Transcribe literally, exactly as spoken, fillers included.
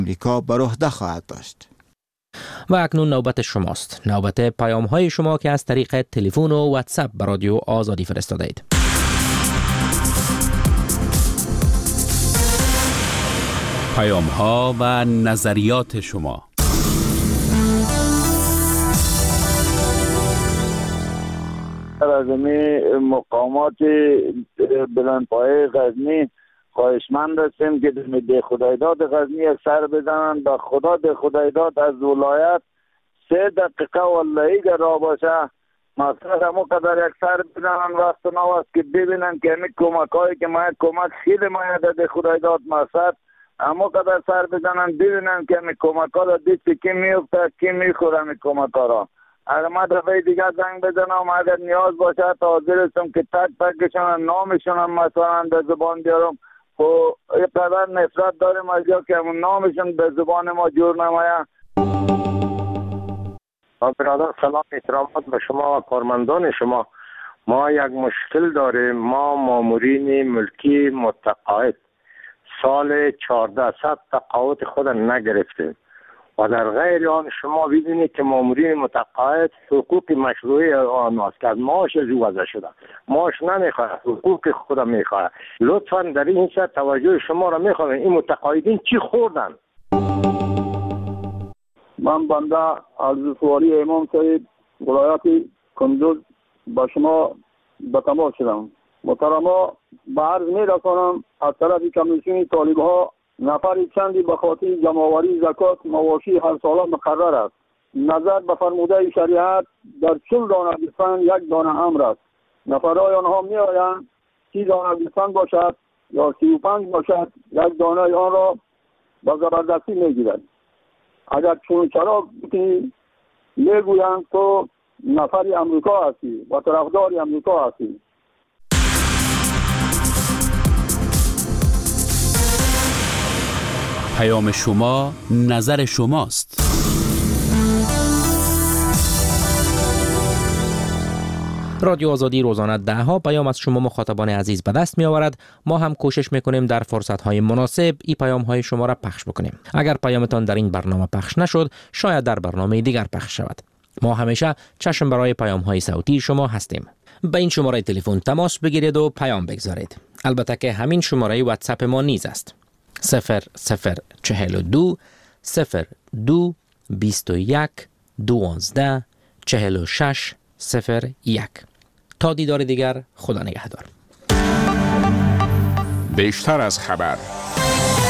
امریکا بر عهده خواهد داشت. و اکنون نوبت شماست. نوبت پیام های شما که از طریق تلفن و واتساپ به رادیو آزادی فرستاده اید. پیام ها و نظریات شما. از این مقامات بلندپایه غزنی خواهشمند هستیم که ده خدایداد غزنی یک سر بزنن. به خدا ده خدایداد از ولایت سه دقیقه والله که را باشه مقصد همو قدر یک سر بزنن. وقت نو است که ببینن که همین کمک هایی که ما کمک خیلی مایده ده خدایداد مقصد همو قدر سر بزنن ببینن که همین کمک ها را دیست که میفته که میخوره همین کمک ها را. اگر ما دفعه دیگه زنگ بزنم اگر نیاز باشه تا حاضر هستم که تک تکشون نامشون هم مثلا به زبان بیارم. خب یه قدر نفرت داریم از جا که همون نامشون به زبان ما جور نمایه. برادر سلام احترامات به شما و کارمندان شما. ما یک مشکل داریم. ما مامورین ملکی متقاعد سال چهارده تقاعد خود نگرفتیم و در غیر آن شما ببینید که مامورین متقاعد حقوق مشروعی آنهاست که از معاش از او وضع شده. معاش نمیخواد، حقوق خود میخواد. لطفا در این سر توجه شما را میخوام. این متقاعدین چی خوردن؟ من بنده عرضسواری امام صاحب ولایت کندوز با شما به تماس شدم. محترما به عرض می رسانم از طرف کمیسیون طالب ها نفر چندی به خاطر جمع‌آوری زکات مواشی هر ساله مقرر است. نظر به فرموده شریعت در چهل دانه گوسفند یک دانه امر است. نفرهای آنها می آیند سی دانه گوسفند باشد یا سی و پنج باشد یک دانه آن را با زبردستی می گیرند. اگر چون چرا بکنی می گویند تو نفری امریکا هستی و طرفداری امریکا هستی. پیام شما نظر شماست. رادیو آزادی روزانه ده ها پیام از شما مخاطبان عزیز به دست می آورد. ما هم کوشش می کنیم در فرصت های مناسب این پیام های شما را پخش بکنیم. اگر پیامتان در این برنامه پخش نشد شاید در برنامه دیگر پخش شود. ما همیشه چشم برای پیام های صوتی شما هستیم. به این شماره تلفن تماس بگیرید و پیام بگذارید. البته که همین شماره واتساپ ما نیز است. صفر صفر چهل و دو صفر دو بیست و یک دوازده چهل و شش صفر یک. تا دیدار دیگر خدا نگهدار. بیشتر از خبر